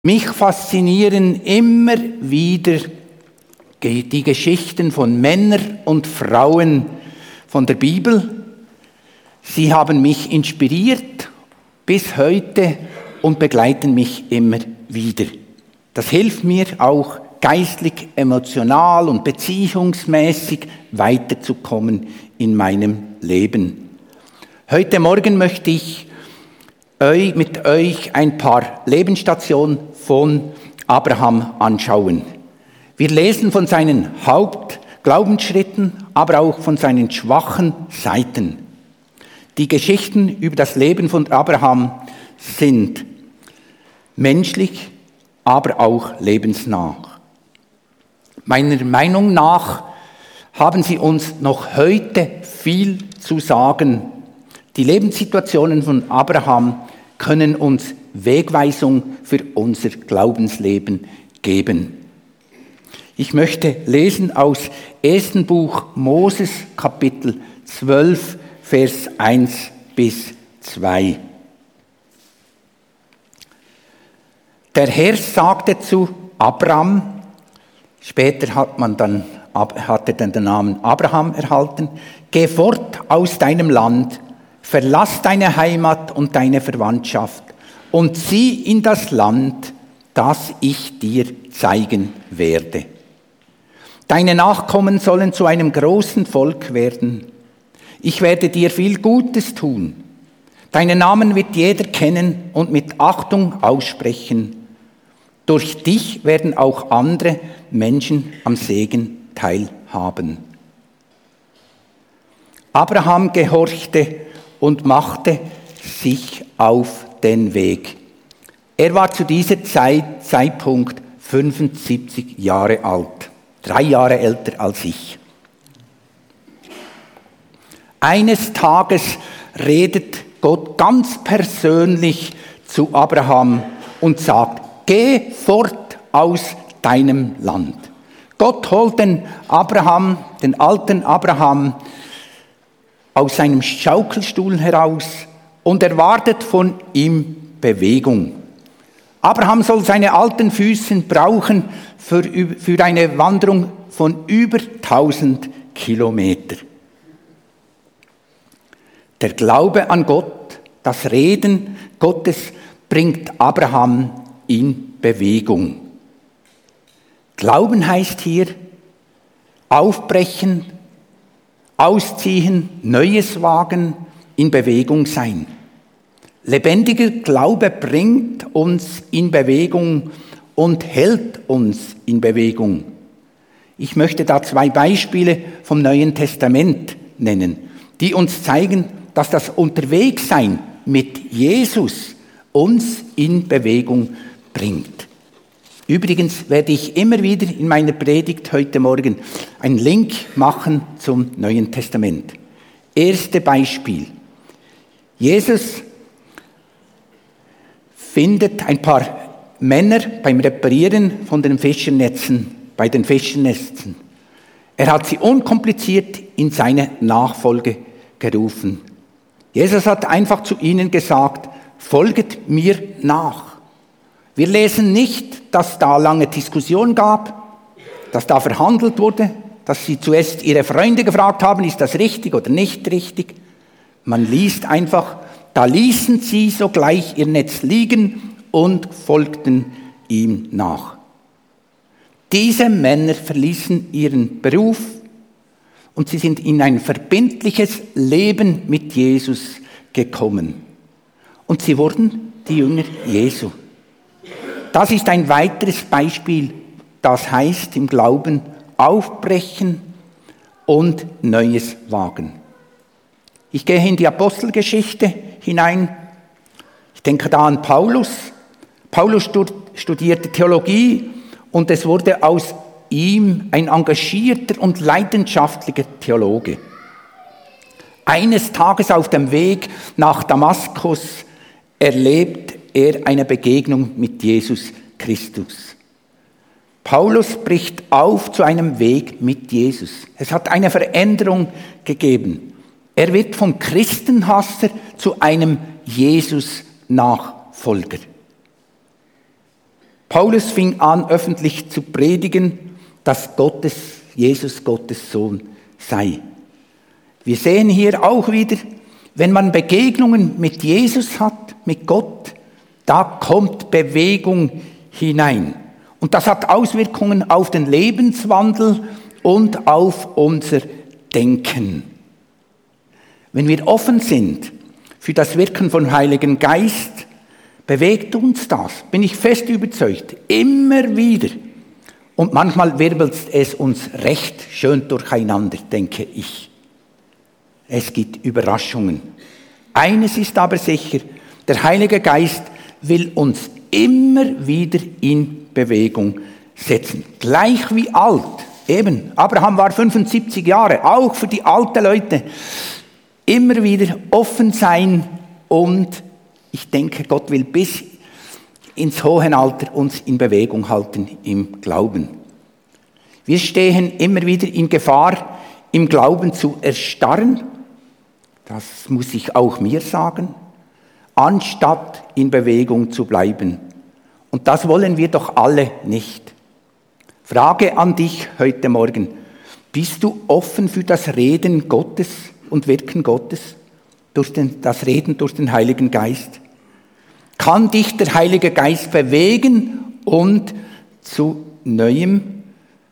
Mich faszinieren immer wieder die Geschichten von Männern und Frauen von der Bibel. Sie haben mich inspiriert bis heute und begleiten mich immer wieder. Das hilft mir auch geistlich, emotional und beziehungsmäßig weiterzukommen in meinem Leben. Heute Morgen möchte ich mit euch ein paar Lebensstationen von Abraham anschauen. Wir lesen von seinen Hauptglaubensschritten, aber auch von seinen schwachen Seiten. Die Geschichten über das Leben von Abraham sind menschlich, aber auch lebensnah. Meiner Meinung nach haben sie uns noch heute viel zu sagen. Die Lebenssituationen von Abraham können uns Wegweisung für unser Glaubensleben geben. Ich möchte lesen aus 1. Buch Moses, Kapitel 12, Vers 1 bis 2. Der Herr sagte zu Abram, später hat er dann den Namen Abraham erhalten, geh fort aus deinem Land, verlass deine Heimat und deine Verwandtschaft und zieh in das Land, das ich dir zeigen werde. Deine Nachkommen sollen zu einem großen Volk werden. Ich werde dir viel Gutes tun. Deinen Namen wird jeder kennen und mit Achtung aussprechen. Durch dich werden auch andere Menschen am Segen teilhaben. Abraham gehorchte und machte sich auf den Weg. Er war zu dieser Zeitpunkt 75 Jahre alt, 3 Jahre älter als ich. Eines Tages redet Gott ganz persönlich zu Abraham und sagt, geh fort aus deinem Land. Gott holt den alten Abraham, aus seinem Schaukelstuhl heraus und erwartet von ihm Bewegung. Abraham soll seine alten Füße brauchen für eine Wanderung von über 1000 Kilometer. Der Glaube an Gott, das Reden Gottes bringt Abraham in Bewegung. Glauben heißt hier aufbrechen, ausziehen, Neues wagen, in Bewegung sein. Lebendiger Glaube bringt uns in Bewegung und hält uns in Bewegung. Ich möchte da 2 Beispiele vom Neuen Testament nennen, die uns zeigen, dass das Unterwegssein mit Jesus uns in Bewegung bringt. Übrigens werde ich immer wieder in meiner Predigt heute Morgen einen Link machen zum Neuen Testament. Erste Beispiel. Jesus findet ein paar Männer beim Reparieren von den Fischernetzen, bei den Fischernetzen. Er hat sie unkompliziert in seine Nachfolge gerufen. Jesus hat einfach zu ihnen gesagt, folget mir nach. Wir lesen nicht, dass da lange Diskussion gab, dass da verhandelt wurde, dass sie zuerst ihre Freunde gefragt haben, ist das richtig oder nicht richtig. Man liest einfach, da ließen sie sogleich ihr Netz liegen und folgten ihm nach. Diese Männer verließen ihren Beruf und sie sind in ein verbindliches Leben mit Jesus gekommen. Und sie wurden die Jünger Jesu. Das ist ein weiteres Beispiel, das heißt im Glauben aufbrechen und Neues wagen. Ich gehe in die Apostelgeschichte hinein. Ich denke da an Paulus. Paulus studierte Theologie und es wurde aus ihm ein engagierter und leidenschaftlicher Theologe. Eines Tages auf dem Weg nach Damaskus erlebt er eine Begegnung mit Jesus Christus. Paulus bricht auf zu einem Weg mit Jesus. Es hat eine Veränderung gegeben. Er wird vom Christenhasser zu einem Jesus-Nachfolger. Paulus fing an, öffentlich zu predigen, dass Jesus Gottes Sohn sei. Wir sehen hier auch wieder, wenn man Begegnungen mit Jesus hat, mit Gott, da kommt Bewegung hinein. Und das hat Auswirkungen auf den Lebenswandel und auf unser Denken. Wenn wir offen sind für das Wirken vom Heiligen Geist, bewegt uns das, bin ich fest überzeugt, immer wieder. Und manchmal wirbelt es uns recht schön durcheinander, denke ich. Es gibt Überraschungen. Eines ist aber sicher, der Heilige Geist will uns immer wieder in Bewegung setzen. Gleich wie alt. Eben, Abraham war 75 Jahre, auch für die alten Leute. Immer wieder offen sein und ich denke, Gott will bis ins hohe Alter uns in Bewegung halten im Glauben. Wir stehen immer wieder in Gefahr, im Glauben zu erstarren. Das muss ich auch mir sagen, anstatt in Bewegung zu bleiben. Und das wollen wir doch alle nicht. Frage an dich heute Morgen. Bist du offen für das Reden Gottes und Wirken Gottes? Durch das Reden durch den Heiligen Geist? Kann dich der Heilige Geist bewegen und zu Neuem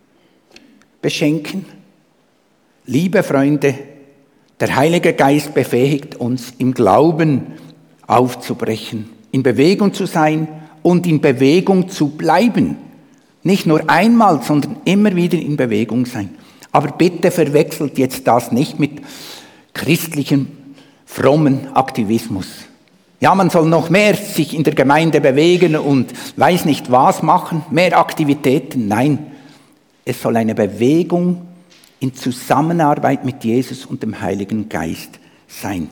beschenken? Liebe Freunde, der Heilige Geist befähigt uns, im Glauben aufzubrechen, in Bewegung zu sein und in Bewegung zu bleiben. Nicht nur einmal, sondern immer wieder in Bewegung sein. Aber bitte verwechselt jetzt das nicht mit christlichem, frommen Aktivismus. Ja, man soll noch mehr sich in der Gemeinde bewegen und weiß nicht was machen, mehr Aktivitäten. Nein, es soll eine Bewegung in Zusammenarbeit mit Jesus und dem Heiligen Geist sein.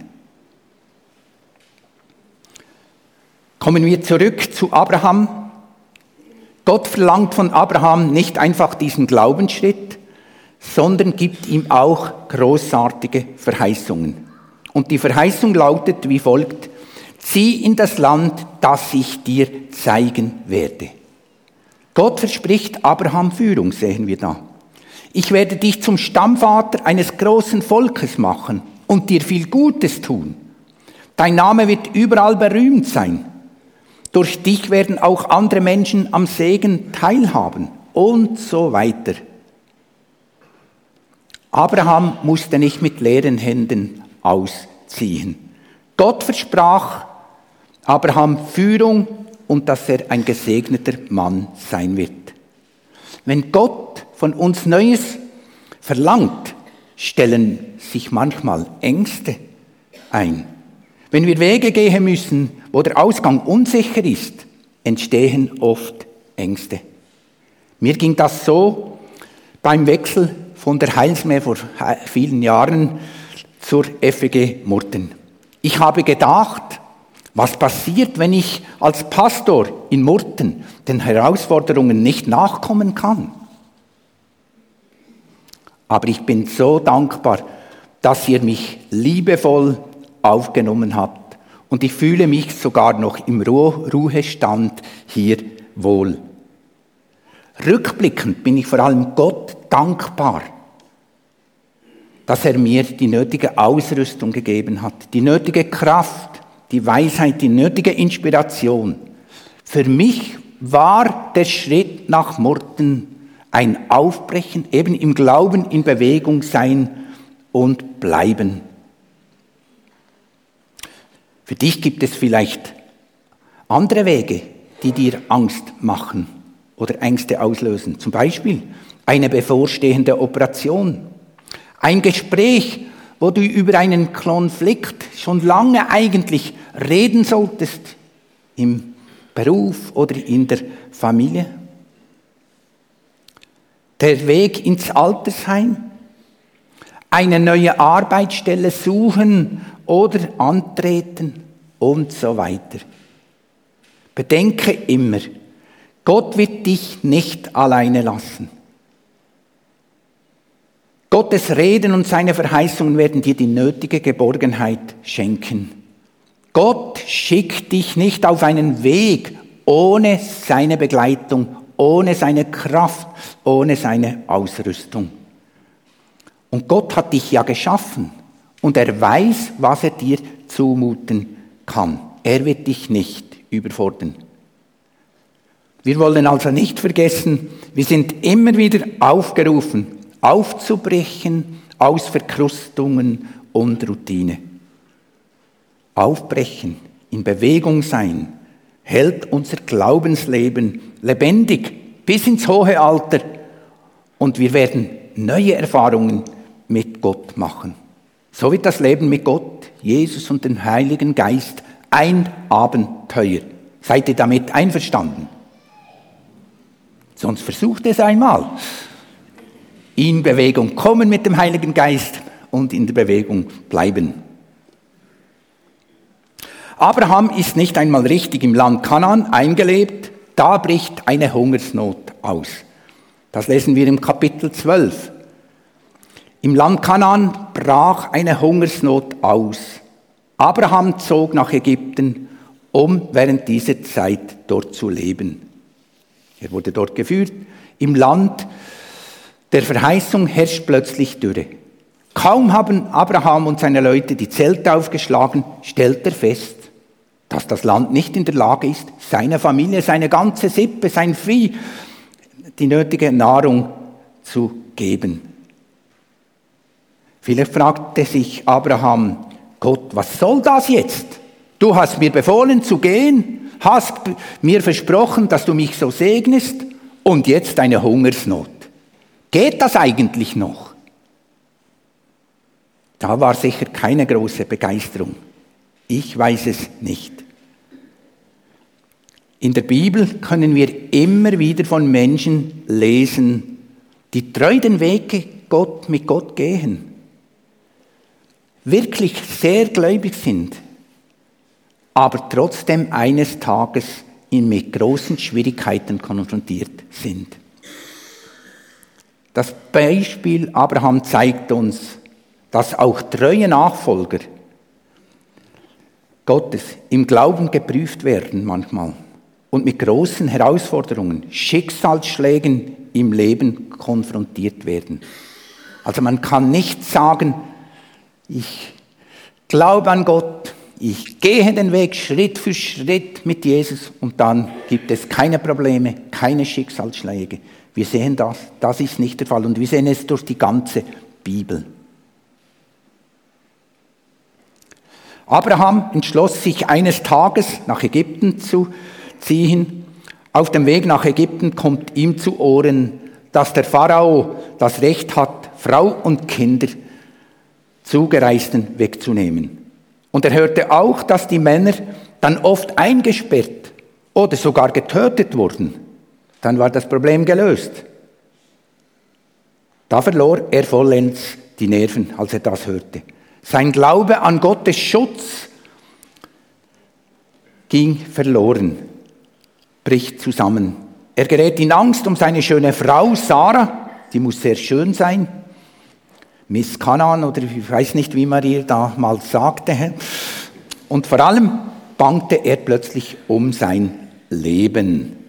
Kommen wir zurück zu Abraham. Gott verlangt von Abraham nicht einfach diesen Glaubensschritt, sondern gibt ihm auch großartige Verheißungen. Und die Verheißung lautet wie folgt: Zieh in das Land, das ich dir zeigen werde. Gott verspricht Abraham Führung, sehen wir da. Ich werde dich zum Stammvater eines großen Volkes machen und dir viel Gutes tun. Dein Name wird überall berühmt sein. Durch dich werden auch andere Menschen am Segen teilhaben und so weiter. Abraham musste nicht mit leeren Händen ausziehen. Gott versprach Abraham Führung und dass er ein gesegneter Mann sein wird. Wenn Gott von uns Neues verlangt, stellen sich manchmal Ängste ein. Wenn wir Wege gehen müssen, wo der Ausgang unsicher ist, entstehen oft Ängste. Mir ging das so beim Wechsel von der Heilsmeer vor vielen Jahren zur FEG Murten. Ich habe gedacht, was passiert, wenn ich als Pastor in Murten den Herausforderungen nicht nachkommen kann? Aber ich bin so dankbar, dass ihr mich liebevoll aufgenommen habt. Und ich fühle mich sogar noch im Ruhestand hier wohl. Rückblickend bin ich vor allem Gott dankbar, dass er mir die nötige Ausrüstung gegeben hat, die nötige Kraft, die Weisheit, die nötige Inspiration. Für mich war der Schritt nach Murten ein Aufbrechen, eben im Glauben, in Bewegung sein und bleiben. Für dich gibt es vielleicht andere Wege, die dir Angst machen oder Ängste auslösen. Zum Beispiel eine bevorstehende Operation, ein Gespräch, wo du über einen Konflikt schon lange eigentlich reden solltest, im Beruf oder in der Familie. Der Weg ins Altersheim, eine neue Arbeitsstelle suchen oder antreten und so weiter. Bedenke immer, Gott wird dich nicht alleine lassen. Gottes Reden und seine Verheißungen werden dir die nötige Geborgenheit schenken. Gott schickt dich nicht auf einen Weg ohne seine Begleitung, ohne seine Kraft, ohne seine Ausrüstung. Und Gott hat dich ja geschaffen und er weiß, was er dir zumuten kann. Er wird dich nicht überfordern. Wir wollen also nicht vergessen, wir sind immer wieder aufgerufen, aufzubrechen aus Verkrustungen und Routine. Aufbrechen, in Bewegung sein, hält unser Glaubensleben lebendig bis ins hohe Alter und wir werden neue Erfahrungen mit Gott machen. So wird das Leben mit Gott, Jesus und dem Heiligen Geist ein Abenteuer. Seid ihr damit einverstanden? Sonst versucht es einmal. In Bewegung kommen mit dem Heiligen Geist und in der Bewegung bleiben. Abraham ist nicht einmal richtig im Land Kanaan eingelebt, da bricht eine Hungersnot aus. Das lesen wir im Kapitel 12. Im Land Kanaan brach eine Hungersnot aus. Abraham zog nach Ägypten, um während dieser Zeit dort zu leben. Er wurde dort geführt. Im Land der Verheißung herrscht plötzlich Dürre. Kaum haben Abraham und seine Leute die Zelte aufgeschlagen, stellt er fest, dass das Land nicht in der Lage ist, seiner Familie, seine ganze Sippe, sein Vieh, die nötige Nahrung zu geben. Vielleicht fragte sich Abraham, Gott, was soll das jetzt? Du hast mir befohlen zu gehen, hast mir versprochen, dass du mich so segnest und jetzt eine Hungersnot. Geht das eigentlich noch? Da war sicher keine große Begeisterung. Ich weiß es nicht. In der Bibel können wir immer wieder von Menschen lesen, die treu den Weg mit Gott gehen, wirklich sehr gläubig sind, aber trotzdem eines Tages mit großen Schwierigkeiten konfrontiert sind. Das Beispiel Abraham zeigt uns, dass auch treue Nachfolger Gottes im Glauben geprüft werden manchmal und mit großen Herausforderungen, Schicksalsschlägen im Leben konfrontiert werden. Also man kann nicht sagen, ich glaube an Gott, ich gehe den Weg Schritt für Schritt mit Jesus und dann gibt es keine Probleme, keine Schicksalsschläge. Wir sehen das ist nicht der Fall und wir sehen es durch die ganze Bibel. Abraham entschloss sich eines Tages nach Ägypten zu ziehen. Auf dem Weg nach Ägypten kommt ihm zu Ohren, dass der Pharao das Recht hat, Frau und Kinder Zugereisten wegzunehmen. Und er hörte auch, dass die Männer dann oft eingesperrt oder sogar getötet wurden. Dann war das Problem gelöst. Da verlor er vollends die Nerven, als er das hörte. Sein Glaube an Gottes Schutz ging verloren, bricht zusammen. Er gerät in Angst um seine schöne Frau Sarah, die muss sehr schön sein, Miss Kanaan oder ich weiß nicht, wie man ihr damals sagte. Und vor allem bangte er plötzlich um sein Leben.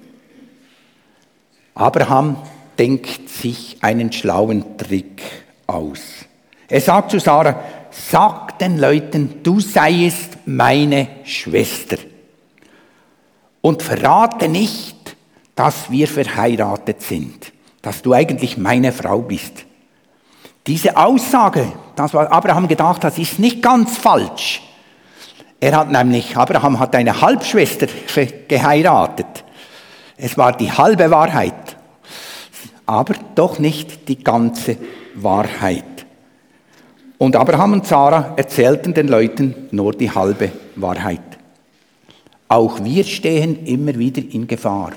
Abraham denkt sich einen schlauen Trick aus. Er sagt zu Sarah, sag den Leuten, du seiest meine Schwester. Und verrate nicht, dass wir verheiratet sind, dass du eigentlich meine Frau bist. Diese Aussage, das was Abraham gedacht hat, ist nicht ganz falsch. Abraham hat eine Halbschwester geheiratet. Es war die halbe Wahrheit, aber doch nicht die ganze Wahrheit. Und Abraham und Sarah erzählten den Leuten nur die halbe Wahrheit. Auch wir stehen immer wieder in Gefahr,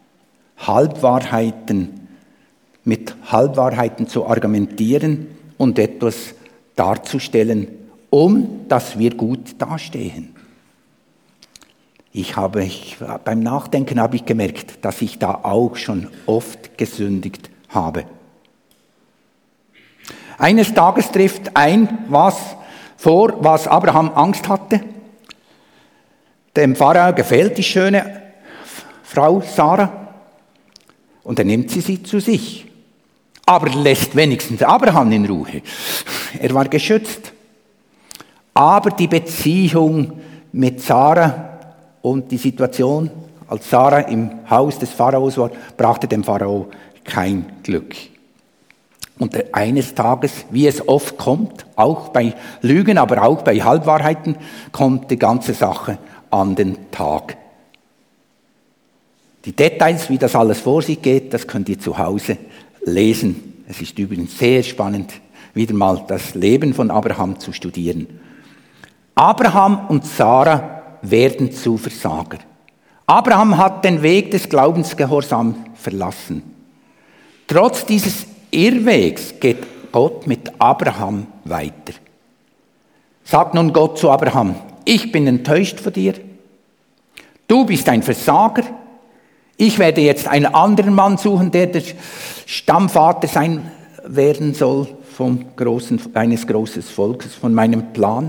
mit Halbwahrheiten zu argumentieren und etwas darzustellen, dass wir gut dastehen. Beim Nachdenken habe ich gemerkt, dass ich da auch schon oft gesündigt habe. Eines Tages trifft was Abraham Angst hatte. Dem Pharao gefällt die schöne Frau Sarah, und er nimmt sie zu sich. Aber lässt wenigstens Abraham in Ruhe. Er war geschützt. Aber die Beziehung mit Sarah und die Situation, als Sarah im Haus des Pharaos war, brachte dem Pharao kein Glück. Und eines Tages, wie es oft kommt, auch bei Lügen, aber auch bei Halbwahrheiten, kommt die ganze Sache an den Tag. Die Details, wie das alles vor sich geht, das könnt ihr zu Hause lesen. Es ist übrigens sehr spannend, wieder mal das Leben von Abraham zu studieren. Abraham und Sarah werden zu Versager. Abraham hat den Weg des Glaubensgehorsams verlassen. Trotz dieses Irrwegs geht Gott mit Abraham weiter. Sagt nun Gott zu Abraham: Ich bin enttäuscht von dir. Du bist ein Versager. Ich werde jetzt einen anderen Mann suchen, der Stammvater sein werden soll eines großen Volkes, von meinem Plan.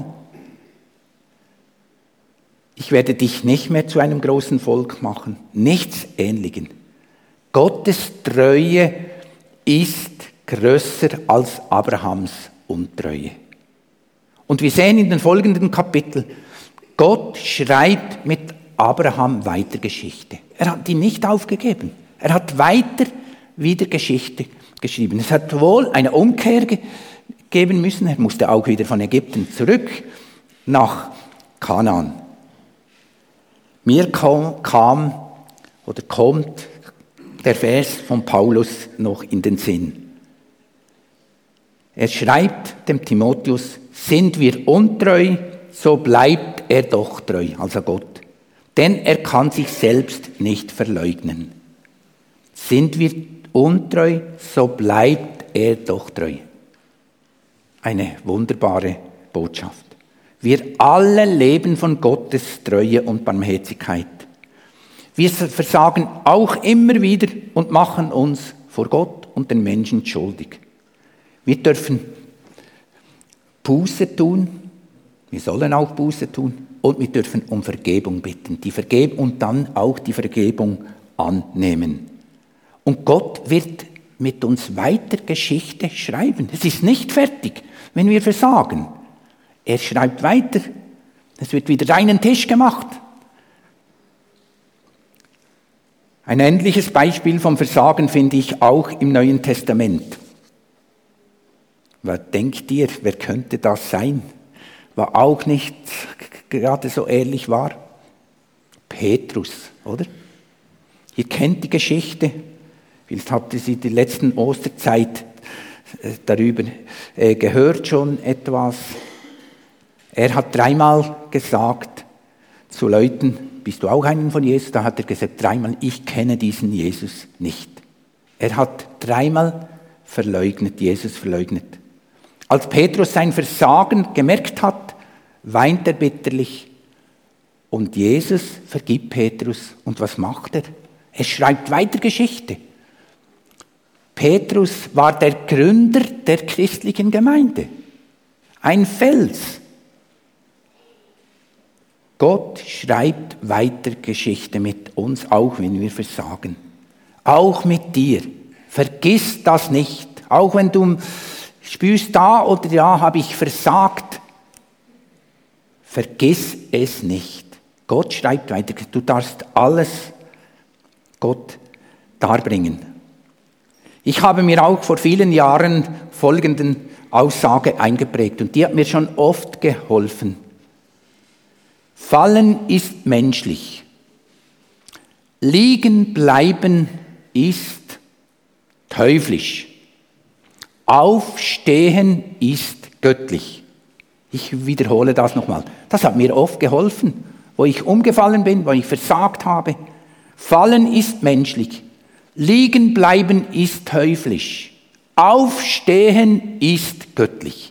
Ich werde dich nicht mehr zu einem großen Volk machen. Nichts Ähnliches. Gottes Treue ist größer als Abrahams Untreue. Und wir sehen in den folgenden Kapiteln, Gott schreibt mit Abraham weiter Geschichte. Er hat ihn nicht aufgegeben. Er hat weiter wieder Geschichte geschrieben. Es hat wohl eine Umkehr geben müssen. Er musste auch wieder von Ägypten zurück nach Kanaan. Mir kommt der Vers von Paulus noch in den Sinn. Er schreibt dem Timotheus: Sind wir untreu, so bleibt er doch treu, also Gott. Denn er kann sich selbst nicht verleugnen. Sind wir untreu, so bleibt er doch treu. Eine wunderbare Botschaft. Wir alle leben von Gottes Treue und Barmherzigkeit. Wir versagen auch immer wieder und machen uns vor Gott und den Menschen schuldig. Wir dürfen Buße tun, wir sollen auch Buße tun und wir dürfen um Vergebung bitten, und dann auch die Vergebung annehmen. Und Gott wird mit uns weiter Geschichte schreiben. Es ist nicht fertig, wenn wir versagen. Er schreibt weiter. Es wird wieder reinen Tisch gemacht. Ein ähnliches Beispiel vom Versagen finde ich auch im Neuen Testament. Was denkt ihr, wer könnte das sein? War auch nicht gerade so ehrlich war? Petrus, oder? Ihr kennt die Geschichte. Vielleicht habt ihr sie die letzten Osterzeit darüber gehört schon etwas. Er hat 3-mal gesagt zu Leuten: Bist du auch einen von Jesus? Da hat er gesagt 3-mal: Ich kenne diesen Jesus nicht. Er hat 3-mal verleugnet, Jesus verleugnet. Als Petrus sein Versagen gemerkt hat, weint er bitterlich. Und Jesus vergibt Petrus. Und was macht er? Er schreibt weiter Geschichte. Petrus war der Gründer der christlichen Gemeinde. Ein Fels. Gott schreibt weiter Geschichte mit uns, auch wenn wir versagen. Auch mit dir. Vergiss das nicht. Auch wenn du spürst, da oder da habe ich versagt. Vergiss es nicht. Gott schreibt weiter. Du darfst alles Gott darbringen. Ich habe mir auch vor vielen Jahren folgende Aussage eingeprägt und die hat mir schon oft geholfen. Fallen ist menschlich. Liegen bleiben ist teuflisch. Aufstehen ist göttlich. Ich wiederhole das nochmal. Das hat mir oft geholfen, wo ich umgefallen bin, wo ich versagt habe. Fallen ist menschlich. Liegen bleiben ist teuflisch. Aufstehen ist göttlich.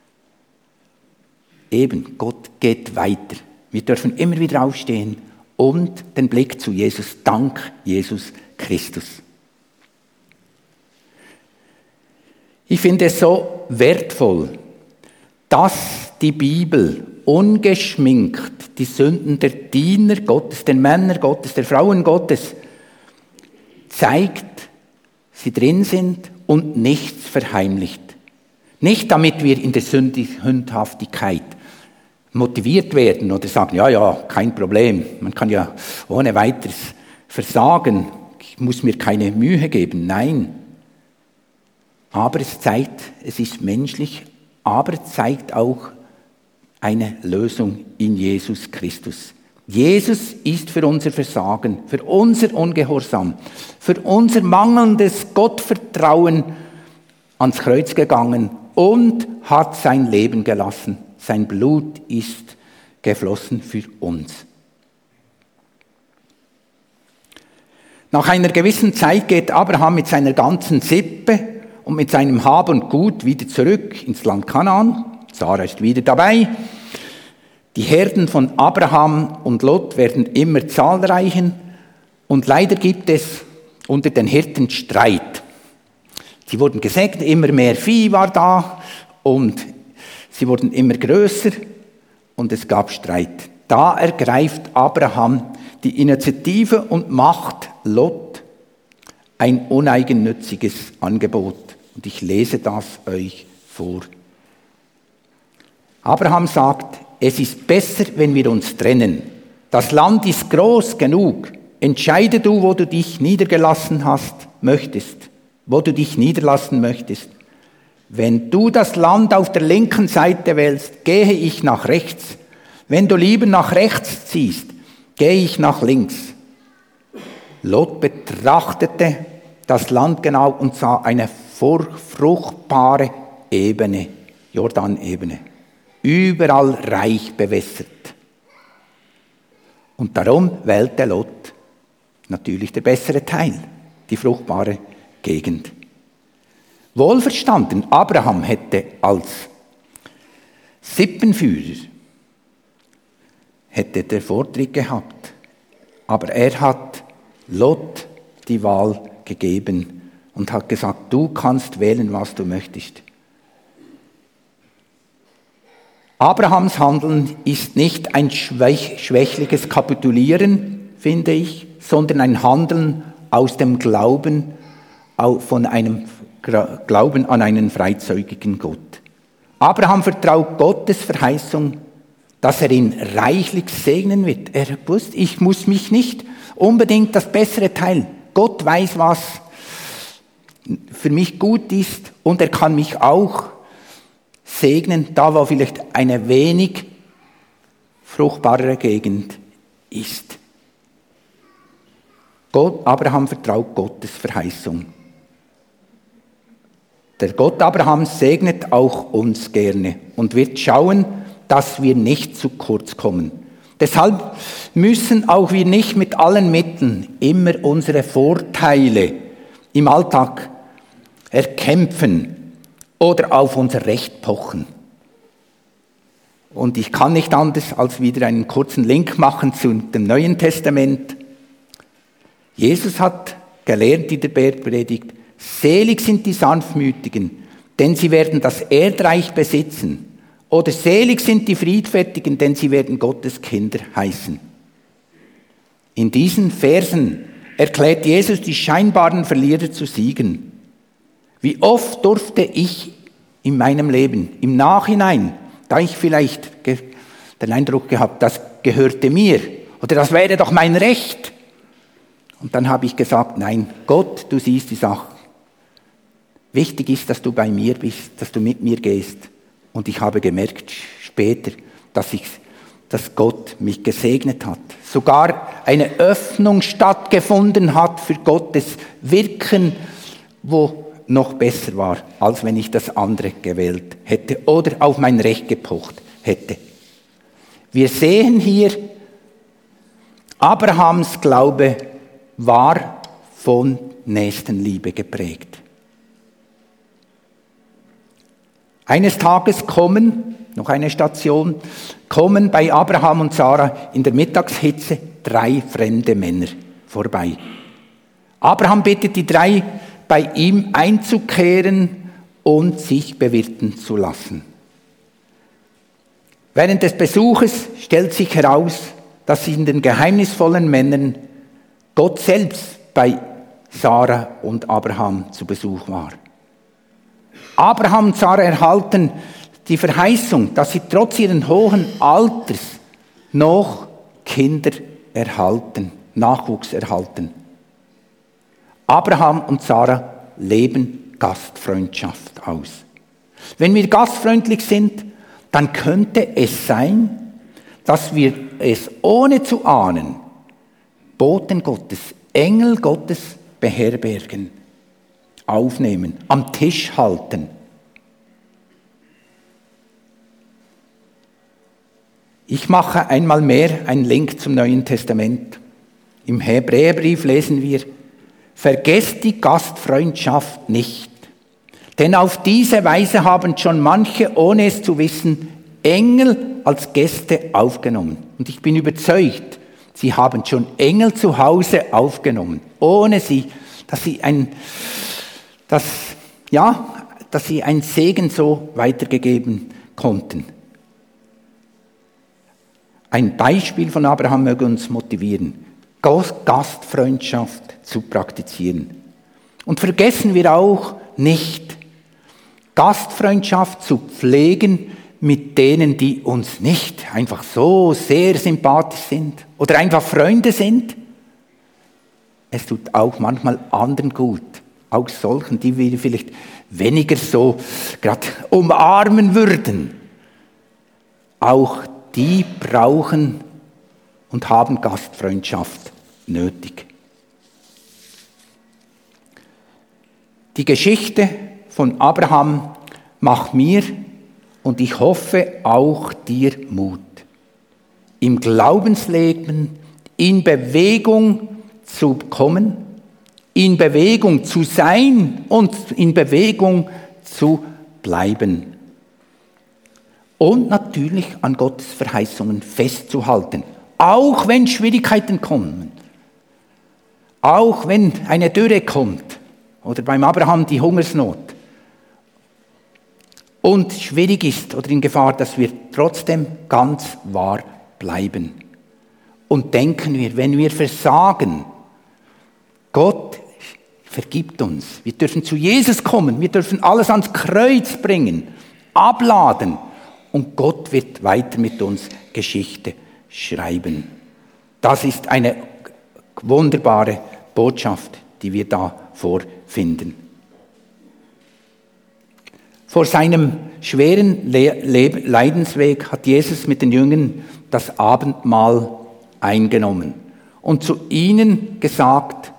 Eben, Gott geht weiter. Wir dürfen immer wieder aufstehen und den Blick zu Jesus, dank Jesus Christus. Ich finde es so wertvoll, dass die Bibel ungeschminkt die Sünden der Diener Gottes, der Männer Gottes, der Frauen Gottes zeigt, sie drin sind und nichts verheimlicht. Nicht damit wir in der Sündhaftigkeit motiviert werden oder sagen, ja, kein Problem, man kann ja ohne weiteres versagen, ich muss mir keine Mühe geben. Nein, aber es zeigt, es ist menschlich, aber es zeigt auch eine Lösung in Jesus Christus. Jesus ist für unser Versagen, für unser Ungehorsam, für unser mangelndes Gottvertrauen ans Kreuz gegangen und hat sein Leben gelassen. Sein Blut ist geflossen für uns. Nach einer gewissen Zeit geht Abraham mit seiner ganzen Sippe und mit seinem Hab und Gut wieder zurück ins Land Kanaan. Sarah ist wieder dabei. Die Herden von Abraham und Lot werden immer zahlreicher und leider gibt es unter den Hirten Streit. Sie wurden gesegnet, immer mehr Vieh war da und sie wurden immer größer und es gab Streit. Da ergreift Abraham die Initiative und macht Lot ein uneigennütziges Angebot. Und ich lese das euch vor. Abraham sagt, es ist besser, wenn wir uns trennen. Das Land ist groß genug. Entscheide du, wo du dich niedergelassen möchtest. Wenn du das Land auf der linken Seite wählst, gehe ich nach rechts. Wenn du lieber nach rechts ziehst, gehe ich nach links. Lot betrachtete das Land genau und sah eine fruchtbare Ebene, Jordanebene, überall reich bewässert. Und darum wählte Lot natürlich der bessere Teil, die fruchtbare Gegend. Wohlverstanden, Abraham hätte als Sippenführer der Vortritt gehabt, aber er hat Lot die Wahl gegeben und hat gesagt, du kannst wählen, was du möchtest. Abrahams Handeln ist nicht ein schwächliches Kapitulieren, finde ich, sondern ein Handeln aus dem Glauben, von einem Glauben an einen freizügigen Gott. Abraham vertraut Gottes Verheißung, dass er ihn reichlich segnen wird. Er wusste, ich muss mich nicht unbedingt das bessere teilen. Gott weiß, was für mich gut ist und er kann mich auch segnen, da wo vielleicht eine wenig fruchtbarere Gegend ist. Abraham vertraut Gottes Verheißung. Der Gott Abrahams segnet auch uns gerne und wird schauen, dass wir nicht zu kurz kommen. Deshalb müssen auch wir nicht mit allen Mitteln immer unsere Vorteile im Alltag erkämpfen oder auf unser Recht pochen. Und ich kann nicht anders als wieder einen kurzen Link machen zu dem Neuen Testament. Jesus hat gelehrt in der Bergpredigt, selig sind die Sanftmütigen, denn sie werden das Erdreich besitzen. Oder selig sind die Friedfertigen, denn sie werden Gottes Kinder heißen. In diesen Versen erklärt Jesus die scheinbaren Verlierer zu siegen. Wie oft durfte ich in meinem Leben, im Nachhinein, da ich vielleicht den Eindruck gehabt, das gehörte mir oder das wäre doch mein Recht. Und dann habe ich gesagt, nein, Gott, du siehst die Sache. Wichtig ist, dass du bei mir bist, dass du mit mir gehst. Und ich habe gemerkt später, dass Gott mich gesegnet hat. Sogar eine Öffnung stattgefunden hat für Gottes Wirken, wo noch besser war, als wenn ich das andere gewählt hätte oder auf mein Recht gepocht hätte. Wir sehen hier, Abrahams Glaube war von Nächstenliebe geprägt. Eines Tages noch eine Station, kommen bei Abraham und Sarah in der Mittagshitze 3 fremde Männer vorbei. Abraham bittet die 3, bei ihm einzukehren und sich bewirten zu lassen. Während des Besuches stellt sich heraus, dass in den geheimnisvollen Männern Gott selbst bei Sarah und Abraham zu Besuch war. Abraham und Sarah erhalten die Verheißung, dass sie trotz ihren hohen Alters noch Kinder erhalten, Nachwuchs erhalten. Abraham und Sarah leben Gastfreundschaft aus. Wenn wir gastfreundlich sind, dann könnte es sein, dass wir es ohne zu ahnen, Boten Gottes, Engel Gottes beherbergen, aufnehmen, am Tisch halten. Ich mache einmal mehr einen Link zum Neuen Testament. Im Hebräerbrief lesen wir: Vergesst die Gastfreundschaft nicht, denn auf diese Weise haben schon manche, ohne es zu wissen, Engel als Gäste aufgenommen. Und ich bin überzeugt, sie haben schon Engel zu Hause aufgenommen, ohne sie, dass sie einen Segen so weitergegeben konnten. Ein Beispiel von Abraham möge uns motivieren, Gastfreundschaft zu praktizieren. Und vergessen wir auch nicht, Gastfreundschaft zu pflegen mit denen, die uns nicht einfach so sehr sympathisch sind oder einfach Freunde sind. Es tut auch manchmal anderen gut, auch solchen, die wir vielleicht weniger so gerade umarmen würden. Auch die brauchen und haben Gastfreundschaft nötig. Die Geschichte von Abraham macht mir und ich hoffe auch dir Mut. Im Glaubensleben in Bewegung zu kommen, in Bewegung zu sein und in Bewegung zu bleiben. Und natürlich an Gottes Verheißungen festzuhalten, auch wenn Schwierigkeiten kommen, auch wenn eine Dürre kommt oder beim Abraham die Hungersnot und schwierig ist oder in Gefahr, dass wir trotzdem ganz wahr bleiben. Und denken wir, wenn wir versagen, Gott vergibt uns. Wir dürfen zu Jesus kommen, wir dürfen alles ans Kreuz bringen, abladen. Und Gott wird weiter mit uns Geschichte schreiben. Das ist eine wunderbare Botschaft, die wir da vorfinden. Vor seinem schweren Leidensweg hat Jesus mit den Jüngern das Abendmahl eingenommen und zu ihnen gesagt: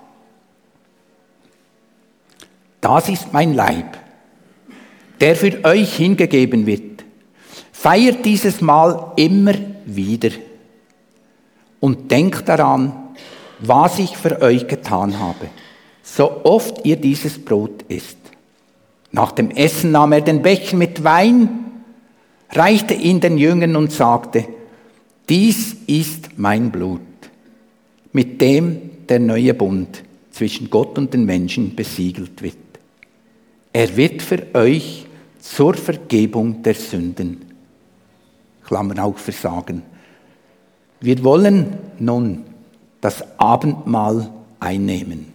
Das ist mein Leib, der für euch hingegeben wird. Feiert dieses Mahl immer wieder und denkt daran, was ich für euch getan habe, so oft ihr dieses Brot isst. Nach dem Essen nahm er den Becher mit Wein, reichte ihn den Jüngern und sagte: Dies ist mein Blut, mit dem der neue Bund zwischen Gott und den Menschen besiegelt wird. Er wird für euch zur Vergebung der Sünden. Klammern auch Versagen. Wir wollen nun das Abendmahl einnehmen.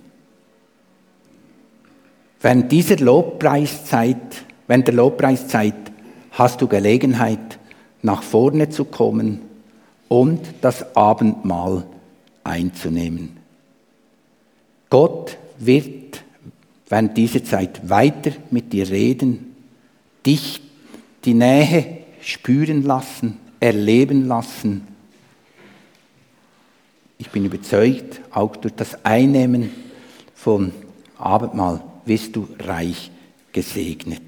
Während der Lobpreiszeit hast du Gelegenheit, nach vorne zu kommen und das Abendmahl einzunehmen. Gott wird während dieser Zeit weiter mit dir reden, dich die Nähe spüren lassen, erleben lassen. Ich bin überzeugt, auch durch das Einnehmen von Abendmahl wirst du reich gesegnet.